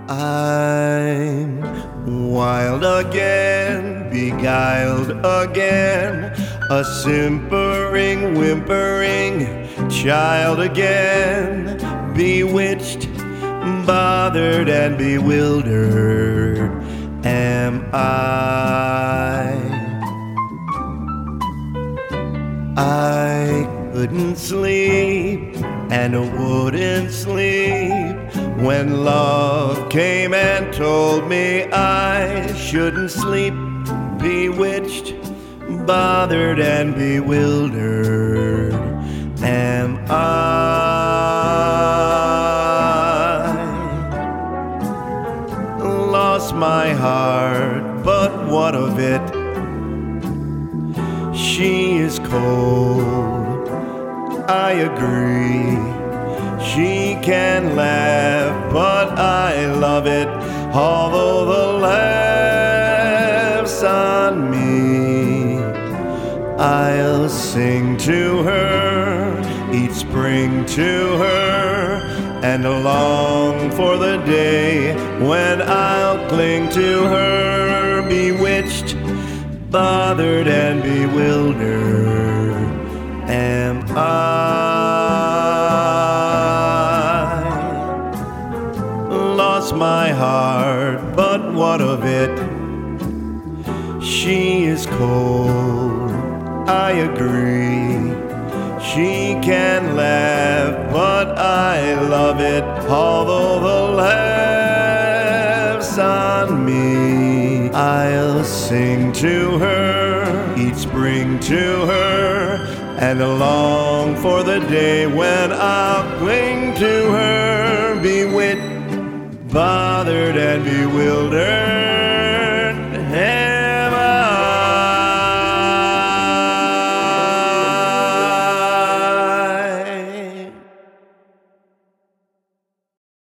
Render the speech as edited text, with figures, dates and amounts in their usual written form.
I'm wild again, beguiled again, a simpering, whimpering child again, bewitched, bothered and bewildered am I couldn't sleep and wouldn't sleep when love came and told me I shouldn't sleep, bewitched, bothered and bewildered am I. Lost my heart, but what of it? She is cold, I agree. She can laugh, but I love it, although the laugh's on me. I'll sing to her, each spring to her, and long for the day when I'll cling to her, bewitched, bothered and bewildered am I. Lost my heart, but what of it? She is cold, I agree. She can laugh, but I love it, although the laugh's on me. I'll sing to her, each spring to her, and long for the day when I'll cling to her, bewitched, bothered and bewildered.